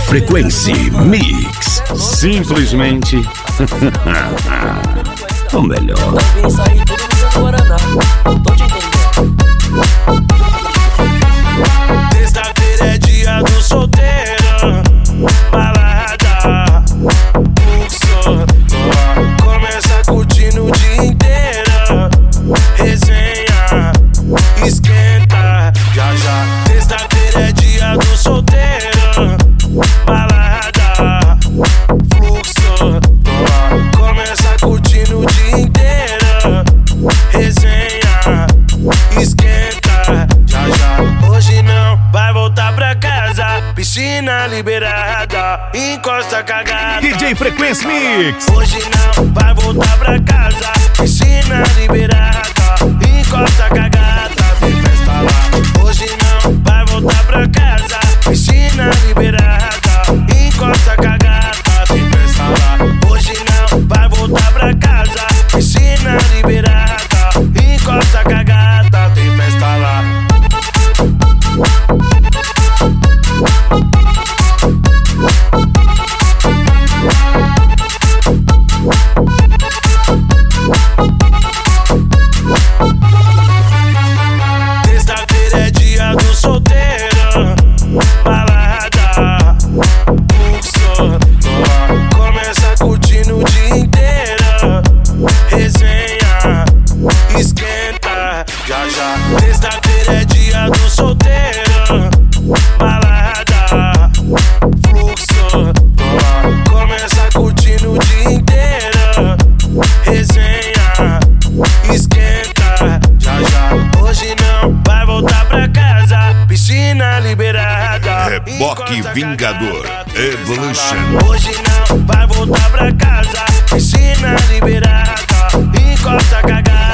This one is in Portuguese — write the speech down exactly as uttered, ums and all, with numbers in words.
Frequency Mix. Simplesmente o melhor. Vem sair tudo no Guaraná, tô te entendendo. Sexta-feira é dia do solteiro, balada, fluxo, começa curtindo o dia inteiro, resenha, esquenta, já já. Sexta-feira é dia do solteiro, balada, fluxo, começa curtindo o dia inteiro, resenha, esquenta, já já. Hoje não vai voltar pra casa, piscina liberada, encosta cagada. D J Frequency Mix. Hoje não vai voltar pra casa, piscina liberada, encosta cagada, tem festa lá. Hoje não vai voltar pra casa, piscina liberada, encosta cagada, tem festa lá. Hoje não vai voltar pra casa, piscina liberada, encosta cagada, tem festa lá. Sexta-feira é dia do solteiro, balada, fluxo, começa curtindo o dia inteiro, resenha, esquenta, já já. Sexta-feira é dia do solteiro, balada, fluxo, começa curtindo o dia inteiro, resenha, esquenta, já já. Hoje não vai voltar pra casa, piscina liberada, Reboque encosta Vingador cagada, Evolution. hoje não vai voltar pra casa, piscina liberada, encosta cagada.